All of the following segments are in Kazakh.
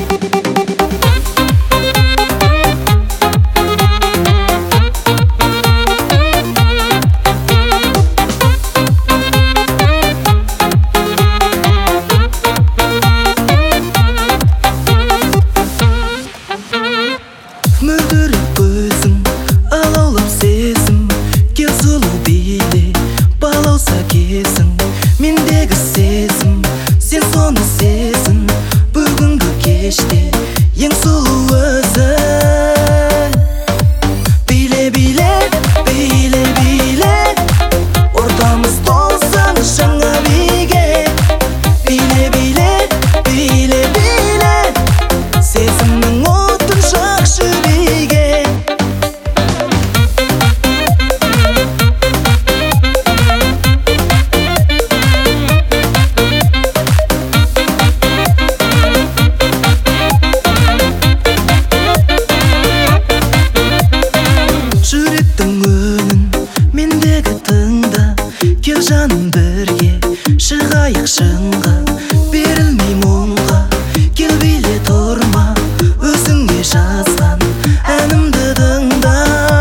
Мөлдіреп көзің, алаулап сезім, кел сұлу биле, балауса кезің. Мендегі сезім, сен соны сезін, бүгінгі кеште ең сұлу өзің. Биле, биле, биле, биле, ортамыз толсын жаңа биге. Биле, биле, биле, биле, сезімнің отын жақшы биге. Жүректің үнін мендегі тыңда, кел жаным бірге шығайық шыңға. Берілмей мұңға, кел биле тұрма, өзіңе жазған әнімді тыңда.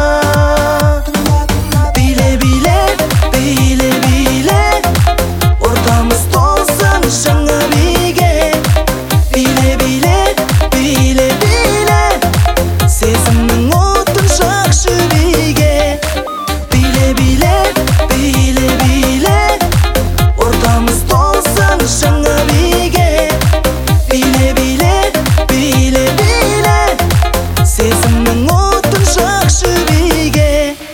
Биле, биле, биле, биле, ортамыз толсын жаңа биге. Биле, биле, биле, биле, сезімнің отын жақшы биге. Биле, биле, биле, биле, ортамыз толсын жаңа биге. Биле, биле, биле, биле, сезімнің отын жақшы биге.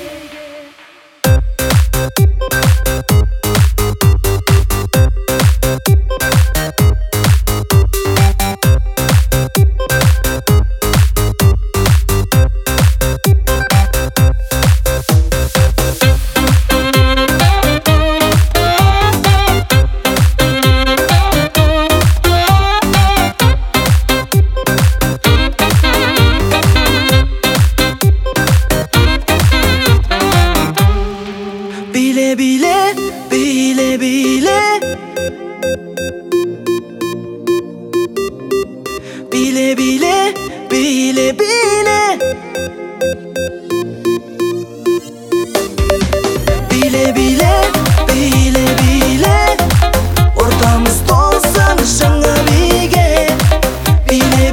Биле, биле, биле, биле, биле, биле, биле, биле, биле, биле, биле, биле, ортамыз толсын жаңа биге. Биле,